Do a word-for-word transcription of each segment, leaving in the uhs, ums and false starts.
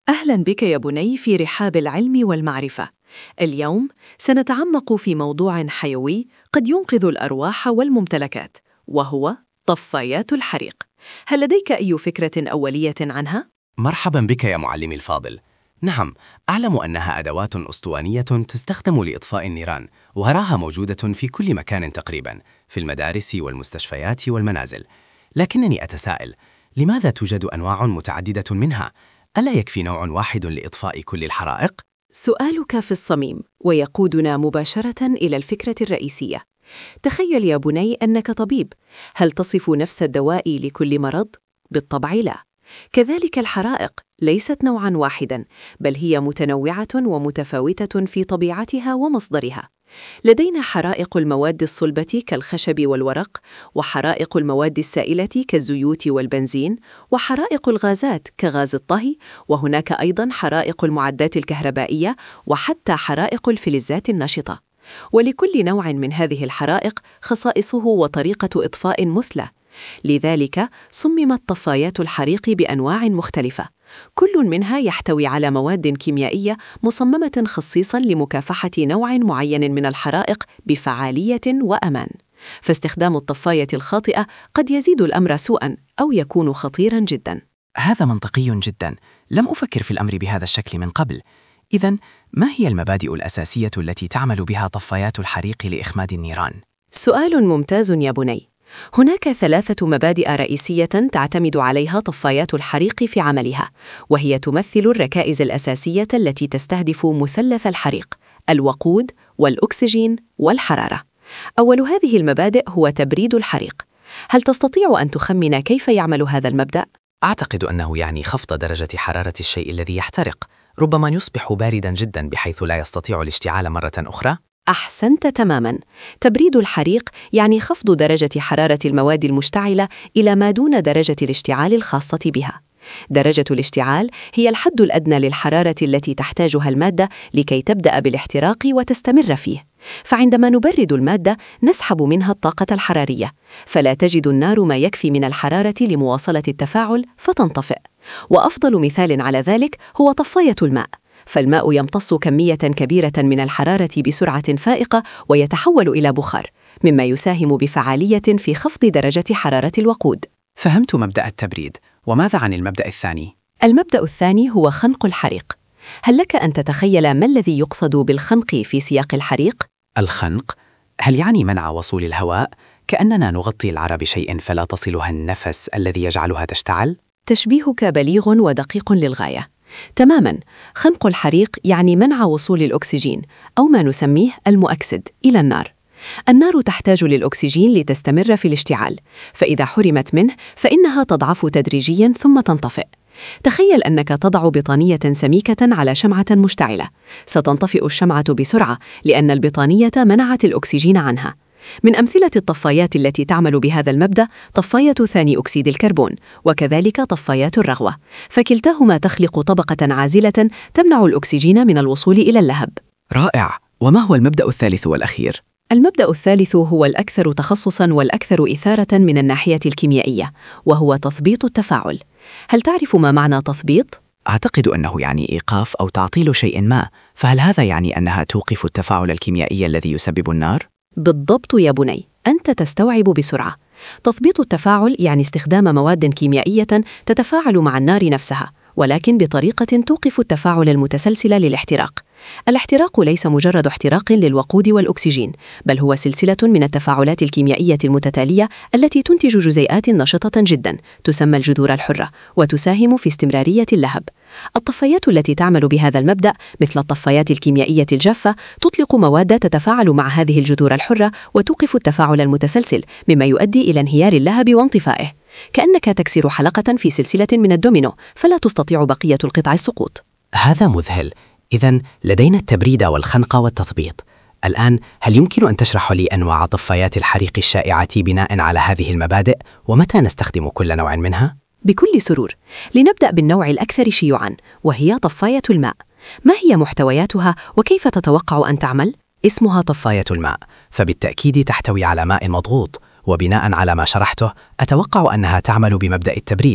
أهلاً بك يا بني في رحاب العلم والمعرفة. اليوم سنتعمق في موضوع حيوي قد ينقذ الأرواح والممتلكات، وهو طفايات الحريق. هل لديك أي فكرة أولية عنها؟ مرحبا بك يا معلمي الفاضل. نعم، أعلم أنها أدوات أسطوانية تستخدم لإطفاء النيران، وأراها موجودة في كل مكان تقريبا، في المدارس والمستشفيات والمنازل. لكنني أتساءل، لماذا توجد أنواع متعددة منها؟ ألا يكفي نوع واحد لإطفاء كل الحرائق؟ سؤالك في الصميم، ويقودنا مباشرة إلى الفكرة الرئيسية. تخيل يا بني أنك طبيب، هل تصف نفس الدواء لكل مرض؟ بالطبع لا. كذلك الحرائق ليست نوعاً واحداً، بل هي متنوعة ومتفاوتة في طبيعتها ومصدرها. لدينا حرائق المواد الصلبة كالخشب والورق، وحرائق المواد السائلة كالزيوت والبنزين، وحرائق الغازات كغاز الطهي، وهناك أيضاً حرائق المعدات الكهربائية، وحتى حرائق الفلزات النشطة. ولكل نوع من هذه الحرائق خصائصه وطريقة إطفاء مثلى. لذلك صممت طفايات الحريق بأنواع مختلفة، كل منها يحتوي على مواد كيميائية مصممة خصيصاً لمكافحة نوع معين من الحرائق بفعالية وأمان. فاستخدام الطفاية الخاطئة قد يزيد الأمر سوءاً أو يكون خطيراً جداً. هذا منطقي جداً، لم أفكر في الأمر بهذا الشكل من قبل. إذن ما هي المبادئ الأساسية التي تعمل بها طفايات الحريق لإخماد النيران؟ سؤال ممتاز يا بني. هناك ثلاثة مبادئ رئيسية تعتمد عليها طفايات الحريق في عملها، وهي تمثل الركائز الأساسية التي تستهدف مثلث الحريق: الوقود والأكسجين والحرارة. أول هذه المبادئ هو تبريد الحريق. هل تستطيع أن تخمن كيف يعمل هذا المبدأ؟ أعتقد أنه يعني خفض درجة حرارة الشيء الذي يحترق، ربما يصبح بارداً جداً بحيث لا يستطيع الاشتعال مرة أخرى؟ أحسنت تماماً. تبريد الحريق يعني خفض درجة حرارة المواد المشتعلة إلى ما دون درجة الاشتعال الخاصة بها. درجة الاشتعال هي الحد الأدنى للحرارة التي تحتاجها المادة لكي تبدأ بالاحتراق وتستمر فيه. فعندما نبرد المادة نسحب منها الطاقة الحرارية، فلا تجد النار ما يكفي من الحرارة لمواصلة التفاعل فتنطفئ. وأفضل مثال على ذلك هو طفاية الماء، فالماء يمتص كمية كبيرة من الحرارة بسرعة فائقة ويتحول إلى بخار، مما يساهم بفعالية في خفض درجة حرارة الوقود. فهمت مبدأ التبريد، وماذا عن المبدأ الثاني؟ المبدأ الثاني هو خنق الحريق. هل لك أن تتخيل ما الذي يقصد بالخنق في سياق الحريق؟ الخنق؟ هل يعني منع وصول الهواء؟ كأننا نغطي العرى بشيء فلا تصلها النفس الذي يجعلها تشتعل؟ تشبيهك بليغ ودقيق للغاية. تماماً، خنق الحريق يعني منع وصول الأكسجين أو ما نسميه المؤكسد إلى النار. النار تحتاج للأكسجين لتستمر في الاشتعال، فإذا حرمت منه فإنها تضعف تدريجياً ثم تنطفئ. تخيل أنك تضع بطانية سميكة على شمعة مشتعلة، ستنطفئ الشمعة بسرعة لأن البطانية منعت الأكسجين عنها. من أمثلة الطفايات التي تعمل بهذا المبدأ طفاية ثاني أكسيد الكربون، وكذلك طفايات الرغوة، فكلتاهما تخلق طبقة عازلة تمنع الأكسجين من الوصول إلى اللهب. رائع! وما هو المبدأ الثالث والأخير؟ المبدأ الثالث هو الأكثر تخصصاً والأكثر إثارة من الناحية الكيميائية، وهو تثبيط التفاعل. هل تعرف ما معنى تثبيط؟ أعتقد أنه يعني إيقاف أو تعطيل شيء ما، فهل هذا يعني أنها توقف التفاعل الكيميائي الذي يسبب النار؟ بالضبط يا بني، أنت تستوعب بسرعة. تثبيط التفاعل يعني استخدام مواد كيميائية تتفاعل مع النار نفسها، ولكن بطريقة توقف التفاعل المتسلسل للاحتراق. الاحتراق ليس مجرد احتراق للوقود والأكسجين، بل هو سلسلة من التفاعلات الكيميائية المتتالية التي تنتج جزيئات نشطة جدا تسمى الجذور الحرة، وتساهم في استمرارية اللهب. الطفايات التي تعمل بهذا المبدأ مثل الطفايات الكيميائية الجافة تطلق مواد تتفاعل مع هذه الجذور الحرة وتوقف التفاعل المتسلسل، مما يؤدي إلى انهيار اللهب وانطفائه، كأنك تكسر حلقة في سلسلة من الدومينو فلا تستطيع بقية القطع السقوط. هذا مذهل. إذن لدينا التبريد والخنق والتثبيط. الآن هل يمكن أن تشرح لي أنواع طفايات الحريق الشائعة بناء على هذه المبادئ، ومتى نستخدم كل نوع منها؟ بكل سرور. لنبدأ بالنوع الأكثر شيوعاً، وهي طفاية الماء. ما هي محتوياتها وكيف تتوقع أن تعمل؟ اسمها طفاية الماء، فبالتأكيد تحتوي على ماء مضغوط، وبناء على ما شرحته أتوقع أنها تعمل بمبدأ التبريد.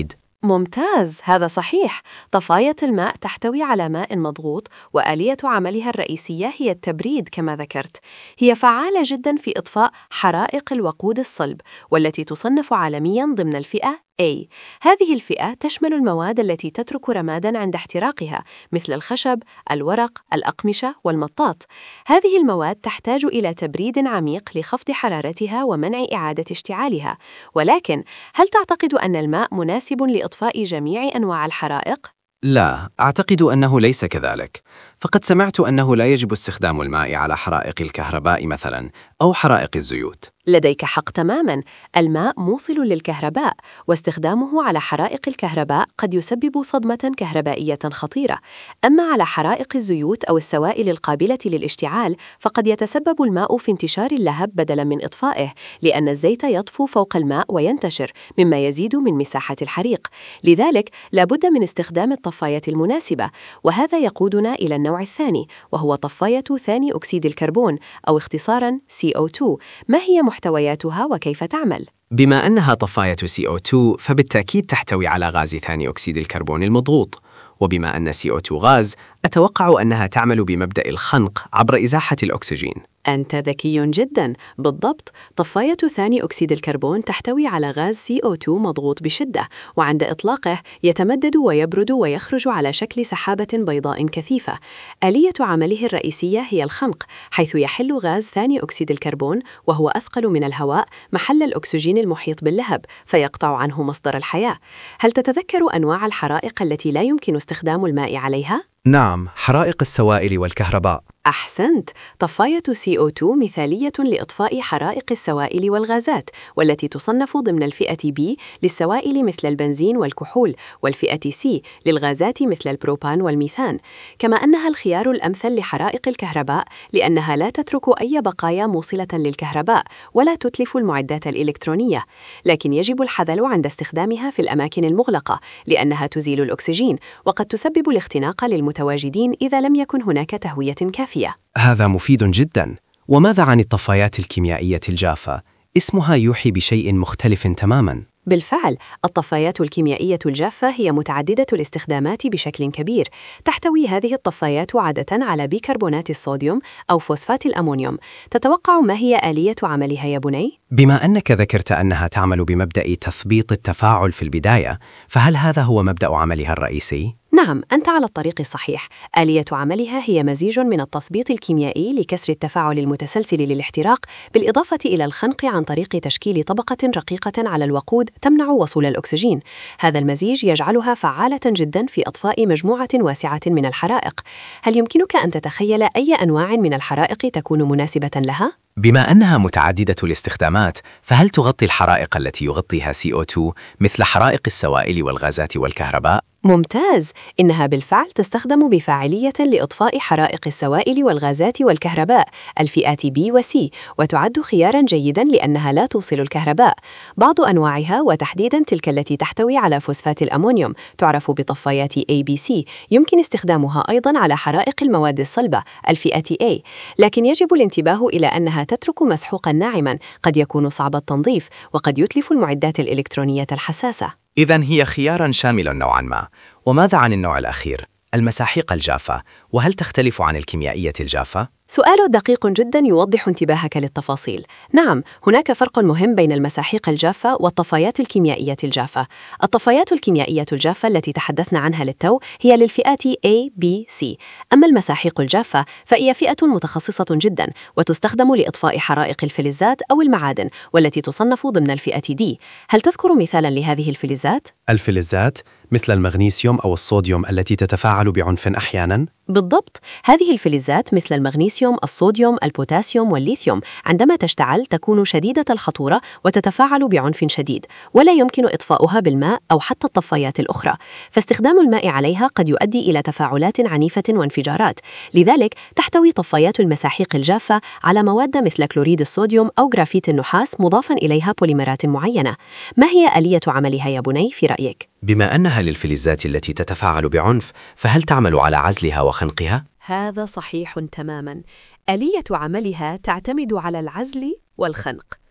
ممتاز، هذا صحيح. طفاية الماء تحتوي على ماء مضغوط، وآلية عملها الرئيسية هي التبريد كما ذكرت. هي فعالة جدا في إطفاء حرائق الوقود الصلب، والتي تصنف عالميا ضمن الفئة A. هذه الفئة تشمل المواد التي تترك رمادا عند احتراقها، مثل الخشب، الورق، الأقمشة والمطاط. هذه المواد تحتاج إلى تبريد عميق لخفض حرارتها ومنع إعادة اشتعالها. ولكن هل تعتقد أن الماء مناسب لإطفاء جميع أنواع الحرائق؟ لا، أعتقد أنه ليس كذلك. فقد سمعت أنه لا يجب استخدام الماء على حرائق الكهرباء مثلاً أو حرائق الزيوت. لديك حق تماماً، الماء موصل للكهرباء، واستخدامه على حرائق الكهرباء قد يسبب صدمة كهربائية خطيرة. أما على حرائق الزيوت أو السوائل القابلة للاشتعال، فقد يتسبب الماء في انتشار اللهب بدلاً من إطفائه، لأن الزيت يطفو فوق الماء وينتشر، مما يزيد من مساحة الحريق. لذلك لابد من استخدام الطفاية المناسبة، وهذا يقودنا إلى النوع الثاني، وهو طفاية ثاني أكسيد الكربون، أو اختصاراً سي أو تو. ما هي محتوياتها وكيف تعمل؟ بما أنها طفاية سي أو تو، فبالتأكيد تحتوي على غاز ثاني أكسيد الكربون المضغوط. وبما أن سي أو تو غاز، أتوقع أنها تعمل بمبدأ الخنق عبر إزاحة الأكسجين. أنت ذكي جداً، بالضبط. طفاية ثاني أكسيد الكربون تحتوي على غاز سي أو تو مضغوط بشدة، وعند إطلاقه يتمدد ويبرد ويخرج على شكل سحابة بيضاء كثيفة. آلية عمله الرئيسية هي الخنق، حيث يحل غاز ثاني أكسيد الكربون، وهو أثقل من الهواء، محل الأكسجين المحيط باللهب، فيقطع عنه مصدر الحياة. هل تتذكر أنواع الحرائق التي لا يمكن استخدام الماء عليها؟ نعم، حرائق السوائل والكهرباء. أحسنت. طفاية سي أو تو مثالية لإطفاء حرائق السوائل والغازات، والتي تصنف ضمن الفئة B للسوائل مثل البنزين والكحول، والفئة C للغازات مثل البروبان والميثان. كما أنها الخيار الأمثل لحرائق الكهرباء، لأنها لا تترك أي بقايا موصلة للكهرباء ولا تتلف المعدات الإلكترونية. لكن يجب الحذر عند استخدامها في الأماكن المغلقة، لأنها تزيل الأكسجين، وقد تسبب الاختناق للمتواجدين إذا لم يكن هناك تهوية كافية. هذا مفيد جداً. وماذا عن الطفايات الكيميائية الجافة؟ اسمها يوحي بشيء مختلف تماماً. بالفعل، الطفايات الكيميائية الجافة هي متعددة الاستخدامات بشكل كبير. تحتوي هذه الطفايات عادة على بيكربونات الصوديوم أو فوسفات الأمونيوم. تتوقع ما هي آلية عملها يا بني؟ بما أنك ذكرت أنها تعمل بمبدأ تثبيط التفاعل في البداية، فهل هذا هو مبدأ عملها الرئيسي؟ نعم، أنت على الطريق الصحيح. آلية عملها هي مزيج من التثبيط الكيميائي لكسر التفاعل المتسلسل للاحتراق، بالإضافة إلى الخنق عن طريق تشكيل طبقة رقيقة على الوقود تمنع وصول الأكسجين. هذا المزيج يجعلها فعالة جدا في إطفاء مجموعة واسعة من الحرائق. هل يمكنك أن تتخيل أي أنواع من الحرائق تكون مناسبة لها؟ بما أنها متعددة الاستخدامات، فهل تغطي الحرائق التي يغطيها سي أو تو مثل حرائق السوائل والغازات والكهرباء؟ ممتاز، إنها بالفعل تستخدم بفاعلية لإطفاء حرائق السوائل والغازات والكهرباء الفئات B و C، وتعد خياراً جيداً لأنها لا توصل الكهرباء. بعض أنواعها، وتحديداً تلك التي تحتوي على فوسفات الأمونيوم تعرف بطفايات إيه بي سي، يمكن استخدامها أيضاً على حرائق المواد الصلبة الفئة A. لكن يجب الانتباه إلى أنها تترك مسحوقاً ناعماً قد يكون صعب التنظيف، وقد يتلف المعدات الإلكترونية الحساسة. إذن هي خياراً شامل نوعاً ما. وماذا عن النوع الأخير، المساحيق الجافة؟ وهل تختلف عن الكيميائية الجافة؟ سؤال دقيق جدا يوضح انتباهك للتفاصيل. نعم، هناك فرق مهم بين المساحيق الجافة والطفايات الكيميائية الجافة. الطفايات الكيميائية الجافة التي تحدثنا عنها للتو هي للفئات A, B, C. أما المساحيق الجافة فهي فئة متخصصة جدا، وتستخدم لإطفاء حرائق الفلزات أو المعادن، والتي تصنف ضمن الفئة D. هل تذكر مثالا لهذه الفلزات؟ الفلزات مثل المغنيسيوم أو الصوديوم التي تتفاعل بعنف أحياناً؟ بالضبط، هذه الفلزات مثل المغنيسيوم، الصوديوم، البوتاسيوم والليثيوم عندما تشتعل تكون شديدة الخطورة وتتفاعل بعنف شديد، ولا يمكن إطفاؤها بالماء أو حتى الطفايات الأخرى، فاستخدام الماء عليها قد يؤدي إلى تفاعلات عنيفة وانفجارات. لذلك تحتوي طفايات المساحيق الجافة على مواد مثل كلوريد الصوديوم أو جرافيت النحاس مضافاً إليها بوليمرات معينة. ما هي آلية عملها يا بني في رأيك؟ بما أنها للفلزات التي تتفاعل بعنف، فهل تعمل على عزلها وخنقها؟ هذا صحيح تماماً. آلية عملها تعتمد على العزل والخنق.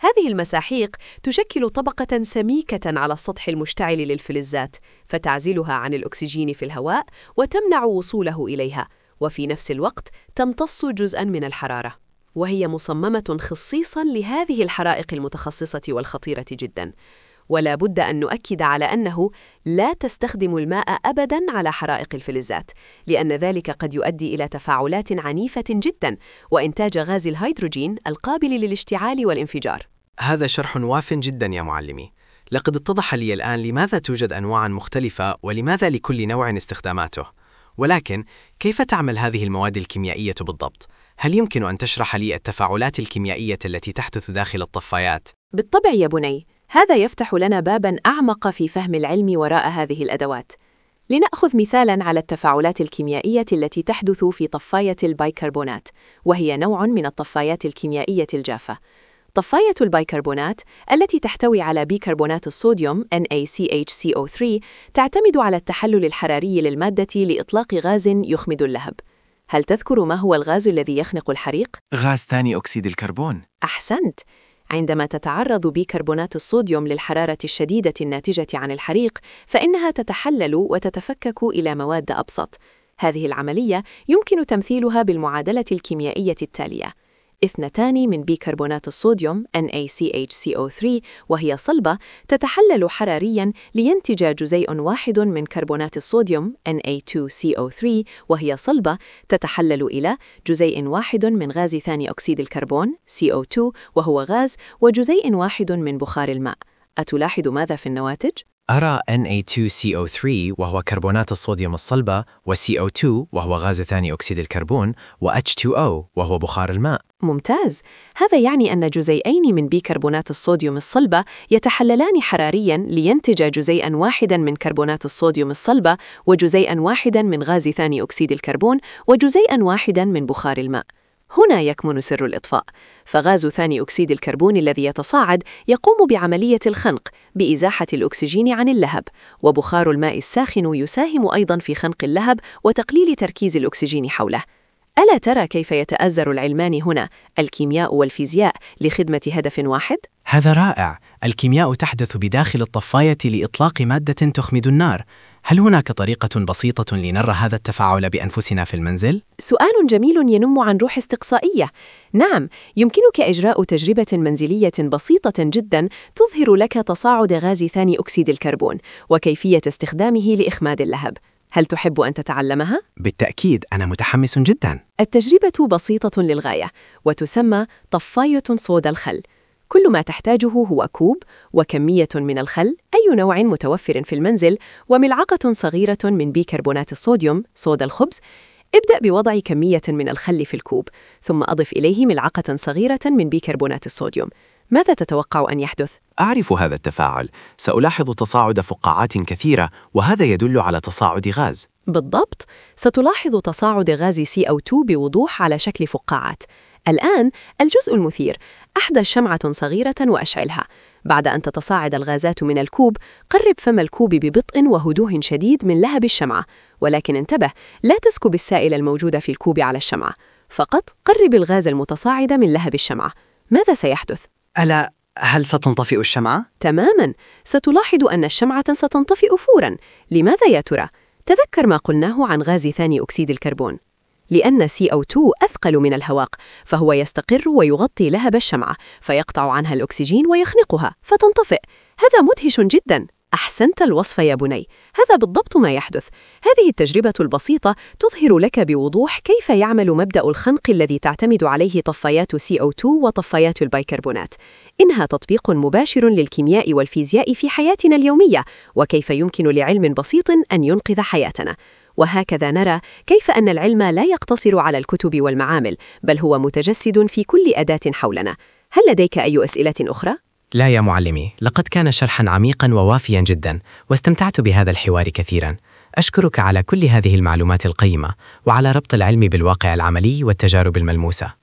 هذه المساحيق تشكل طبقة سميكة على السطح المشتعل للفلزات، فتعزلها عن الأكسجين في الهواء وتمنع وصوله إليها، وفي نفس الوقت تمتص جزءاً من الحرارة. وهي مصممة خصيصاً لهذه الحرائق المتخصصة والخطيرة جداً. ولا بد أن نؤكد على أنه لا تستخدم الماء أبداً على حرائق الفلزات، لأن ذلك قد يؤدي إلى تفاعلات عنيفة جداً وإنتاج غاز الهيدروجين القابل للاشتعال والانفجار. هذا شرح واف جدا يا معلمي. لقد اتضح لي الآن لماذا توجد أنواع مختلفة ولماذا لكل نوع استخداماته. ولكن كيف تعمل هذه المواد الكيميائية بالضبط؟ هل يمكن أن تشرح لي التفاعلات الكيميائية التي تحدث داخل الطفايات؟ بالطبع يا بني، هذا يفتح لنا باباً أعمق في فهم العلم وراء هذه الأدوات. لنأخذ مثالاً على التفاعلات الكيميائية التي تحدث في طفاية البيكربونات، وهي نوع من الطفايات الكيميائية الجافة. طفاية البيكربونات التي تحتوي على بيكربونات الصوديوم إن إيه سي إتش سي أو ثري تعتمد على التحلل الحراري للمادة لإطلاق غاز يخمد اللهب. هل تذكر ما هو الغاز الذي يخنق الحريق؟ غاز ثاني أكسيد الكربون. أحسنت. عندما تتعرض بيكربونات الصوديوم للحرارة الشديدة الناتجة عن الحريق، فإنها تتحلل وتتفكك إلى مواد أبسط. هذه العملية يمكن تمثيلها بالمعادلة الكيميائية التالية: اثنتان من بيكربونات الصوديوم إن إيه سي إتش سي أو ثري وهي صلبة تتحلل حرارياً لينتج جزيء واحد من كربونات الصوديوم إن إيه تو سي أو ثري وهي صلبة تتحلل إلى جزيء واحد من غاز ثاني أكسيد الكربون سي أو تو وهو غاز وجزيء واحد من بخار الماء. أتلاحظ ماذا في النواتج؟ أرى إن إيه تو سي أو ثري وهو كربونات الصوديوم الصلبة، و سي أو تو وهو غاز ثاني أكسيد الكربون، و إتش تو أو وهو بخار الماء. ممتاز. هذا يعني أن جزيئين من بيكربونات الصوديوم الصلبة يتحللان حرارياً لينتج جزيئاً واحداً من كربونات الصوديوم الصلبة وجزيئاً واحداً من غاز ثاني أكسيد الكربون وجزيئاً واحداً من بخار الماء. هنا يكمن سر الإطفاء، فغاز ثاني أكسيد الكربون الذي يتصاعد يقوم بعملية الخنق بإزاحة الأكسجين عن اللهب، وبخار الماء الساخن يساهم أيضاً في خنق اللهب وتقليل تركيز الأكسجين حوله. ألا ترى كيف يتأزر العلمان هنا، الكيمياء والفيزياء، لخدمة هدف واحد؟ هذا رائع. الكيمياء تحدث بداخل الطفاية لإطلاق مادة تخمد النار. هل هناك طريقة بسيطة لنرى هذا التفاعل بأنفسنا في المنزل؟ سؤال جميل ينم عن روح استقصائية. نعم، يمكنك إجراء تجربة منزلية بسيطة جداً تظهر لك تصاعد غاز ثاني أكسيد الكربون وكيفية استخدامه لإخماد اللهب. هل تحب أن تتعلمها؟ بالتأكيد، أنا متحمس جداً. التجربة بسيطة للغاية وتسمى طفاية صودا الخل. كل ما تحتاجه هو كوب وكمية من الخل أي نوع متوفر في المنزل وملعقة صغيرة من بيكربونات الصوديوم صودا الخبز. ابدأ بوضع كمية من الخل في الكوب، ثم أضف إليه ملعقة صغيرة من بيكربونات الصوديوم. ماذا تتوقع أن يحدث؟ أعرف هذا التفاعل. سألاحظ تصاعد فقاعات كثيرة، وهذا يدل على تصاعد غاز. بالضبط، ستلاحظ تصاعد غاز سي أو تو بوضوح على شكل فقاعات. الآن الجزء المثير: أحضر شمعة صغيرة وأشعلها. بعد أن تتصاعد الغازات من الكوب، قرب فم الكوب ببطء وهدوء شديد من لهب الشمعة، ولكن انتبه، لا تسكب السائل الموجود في الكوب على الشمعة، فقط قرب الغاز المتصاعد من لهب الشمعة. ماذا سيحدث؟ ألا هل ستنطفئ الشمعة؟ تماماً، ستلاحظ أن الشمعة ستنطفئ فوراً. لماذا يا ترى؟ تذكر ما قلناه عن غاز ثاني أكسيد الكربون. لأن سي أو تو أثقل من الهواء، فهو يستقر ويغطي لهب الشمعة، فيقطع عنها الأكسجين ويخنقها فتنطفئ. هذا مدهش جداً. أحسنت الوصف يا بني، هذا بالضبط ما يحدث. هذه التجربة البسيطة تظهر لك بوضوح كيف يعمل مبدأ الخنق الذي تعتمد عليه طفايات سي أو تو وطفايات البيكربونات. إنها تطبيق مباشر للكيمياء والفيزياء في حياتنا اليومية، وكيف يمكن لعلم بسيط أن ينقذ حياتنا. وهكذا نرى كيف أن العلم لا يقتصر على الكتب والمعامل، بل هو متجسد في كل أداة حولنا. هل لديك أي أسئلة أخرى؟ لا يا معلمي، لقد كان شرحاً عميقاً ووافياً جداً، واستمتعت بهذا الحوار كثيراً. أشكرك على كل هذه المعلومات القيمة وعلى ربط العلم بالواقع العملي والتجارب الملموسة.